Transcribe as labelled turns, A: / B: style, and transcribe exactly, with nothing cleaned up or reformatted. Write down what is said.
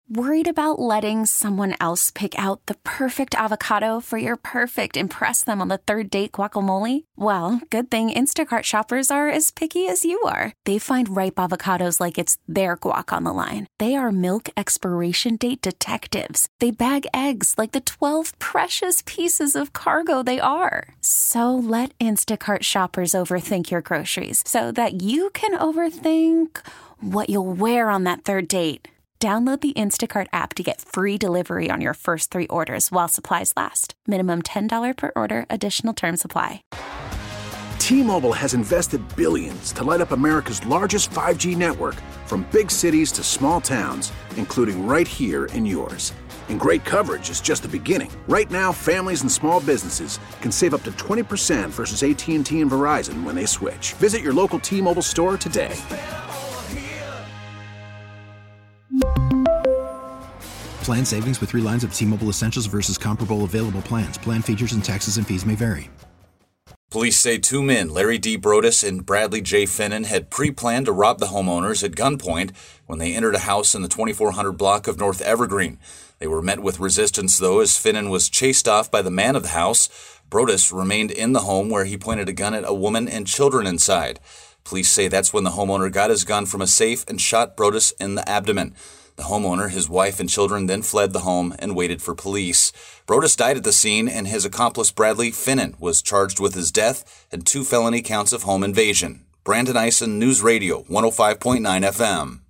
A: Worried about letting someone else pick out the perfect avocado for your perfect impress them on the third date guacamole? Well, good thing Instacart shoppers are as picky as you are. They find ripe avocados like it's their guac on the line. They are milk expiration date detectives. They bag eggs like the twelve precious pieces of cargo they are. So let Instacart shoppers overthink your groceries so that you can overthink what you'll wear on that third date. Download the Instacart app to get free delivery on your first three orders while supplies last. Minimum ten dollars per order. Additional terms apply.
B: T-Mobile has invested billions to light up America's largest five G network, from big cities to small towns, including right here in yours. And great coverage is just the beginning. Right now, families and small businesses can save up to twenty percent versus A T and T and Verizon when they switch. Visit your local T-Mobile store today.
C: Plan savings with three lines of T-Mobile Essentials versus comparable available plans. Plan features and taxes and fees may vary.
D: Police say two men, Larry D. Brodus and Bradley J. Finnan, had pre-planned to rob the homeowners at gunpoint when they entered a house in the twenty-four hundred block of North Evergreen. They were met with resistance, though, as Finnan was chased off by the man of the house. Brodus remained in the home where he pointed a gun at a woman and children inside. Police say that's when the homeowner got his gun from a safe and shot Brodus in the abdomen. The homeowner, his wife, and children then fled the home and waited for police. Brodus died at the scene, and his accomplice Bradley Finnan was charged with his death and two felony counts of home invasion. Brandon Eisen, News Radio, one oh five point nine F M.